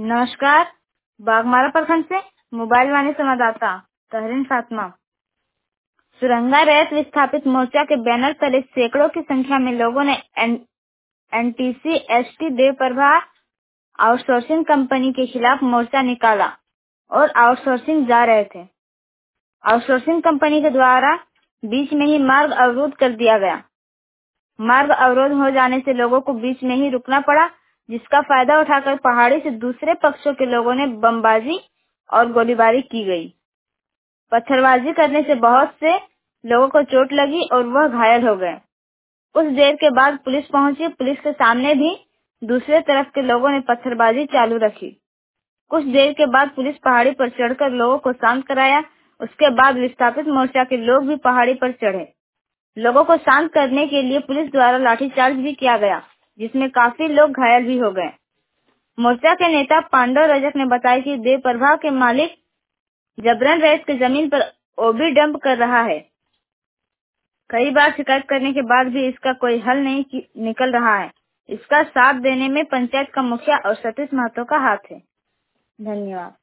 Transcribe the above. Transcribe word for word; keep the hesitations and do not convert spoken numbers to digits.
नमस्कार। बागमारा प्रखंड से मोबाइल वाणी संवाददाता तहरीन फातिमा। सुरंगा रैत विस्थापित मोर्चा के बैनर तले सैकड़ों की संख्या में लोगों ने NTC ST Devprabha outsourcing company के खिलाफ मोर्चा निकाला और आउटसोर्सिंग जा रहे थे। आउटसोर्सिंग कंपनी के द्वारा बीच में ही मार्ग अवरुद्ध कर दिया गया। मार्ग अवरोध हो जाने से लोगों को बीच में ही रुकना पड़ा, जिसका फायदा उठाकर पहाड़ी से दूसरे पक्षों के लोगों ने बमबाजी और गोलीबारी की गई। पत्थरबाजी करने से बहुत से लोगों को चोट लगी और वह घायल हो गए। कुछ देर के बाद पुलिस पहुंची। पुलिस के सामने भी दूसरे तरफ के लोगों ने पत्थरबाजी चालू रखी। कुछ देर के बाद पुलिस पहाड़ी पर चढ़कर लोगों को शांत कराया। उसके बाद विस्थापित मोर्चा के लोग भी पहाड़ी पर चढ़े। लोगों को शांत करने के लिए पुलिस द्वारा लाठीचार्ज भी किया गया, जिसमें काफी लोग घायल भी हो गए। मोर्चा के नेता पांडव रजक ने बताया कि देवप्रभा के मालिक जबरन रैत की जमीन पर ओबी डंप कर रहा है। कई बार शिकायत करने के बाद भी इसका कोई हल नहीं निकल रहा है। इसका साथ देने में पंचायत का मुखिया और सतीश महतो का हाथ है। धन्यवाद।